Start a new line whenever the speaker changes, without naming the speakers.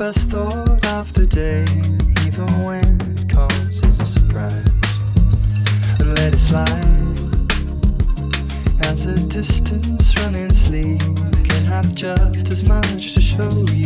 first thought of the day, even when it comes as a surprise. And let it slide as the distance running sleep can have just as much to show you.